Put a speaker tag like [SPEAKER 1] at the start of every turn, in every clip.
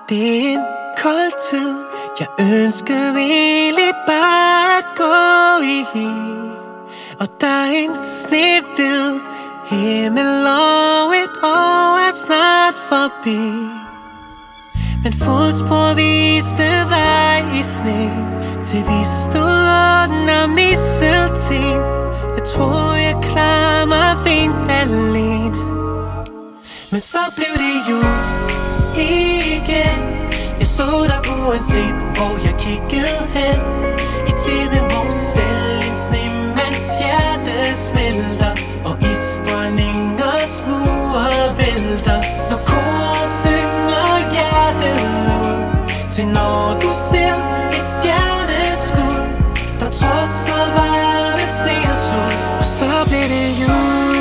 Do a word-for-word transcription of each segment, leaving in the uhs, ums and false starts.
[SPEAKER 1] Det er en kold tid, jeg ønskede egentlig bare at gå i. Og der er en snehvid himmel, og et år er snart forbi. Men fodspor viste vej i sne, til vi stod under mistelten. Jeg troede jeg klarede mig fint alene, men så blev det jul igen. Jeg så dig uanset hvor jeg kiggede hen, i tiden hvor selv en snemands hjerte smelter, og isdronningers mure vælter. Når koret synger hjertet ud, til når du ser et stjerneskud, der trodser varme sne og slud. Og så blev det jul.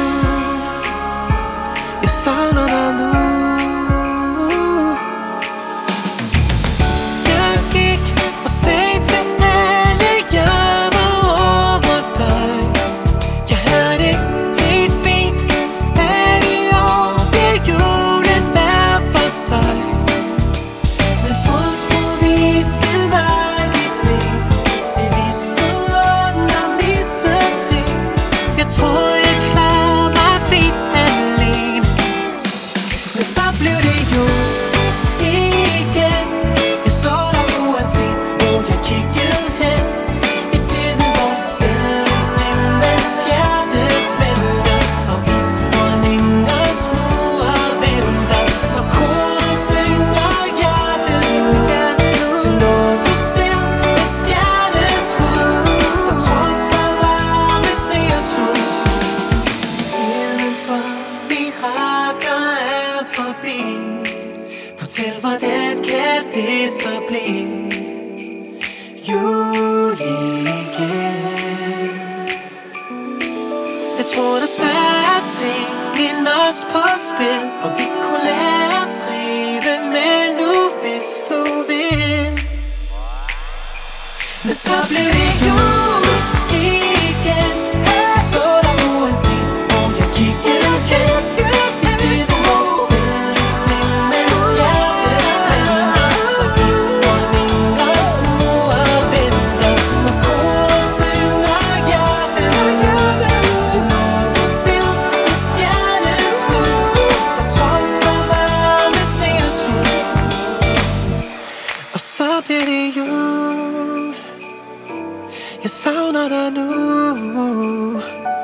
[SPEAKER 1] Jeg savner dig nu. Jeg gik og sagde til alle, jeg var over dig. Jeg havde det helt fint, at i år bliver julen hver for sig. Men fodspor viste vej i sne, til vi stod under mistelten. Jeg troede jeg klarede mig fint alene, men så blev det jul igen. Jeg så dig uanset hvor jeg kiggede hen, i tiden hvor selv en snemands hjerte smelter, og isdronningers mure vælter. Når koret synger hjertet ud, til når du ser et stjerneskud, der trodser varme sne og slud. Tiden for mirakler er forbi. Fortæl, hvordan kan det så blive jul igen? Jeg tror der er større ting end os på spil, og vi kunne lade os rive med nu, hvis du vil. Men så blev det jul igen. Jeg så dig uanset hvor jeg kiggede hen, i tiden hvor selv en snemands hjerte smelter, og isdronningers mure vælter. Når koret synger hjertet, til når du ser et stjerneskud, der trodser varme sne og slud. Og så bliver det jul. Jeg savner dig nu.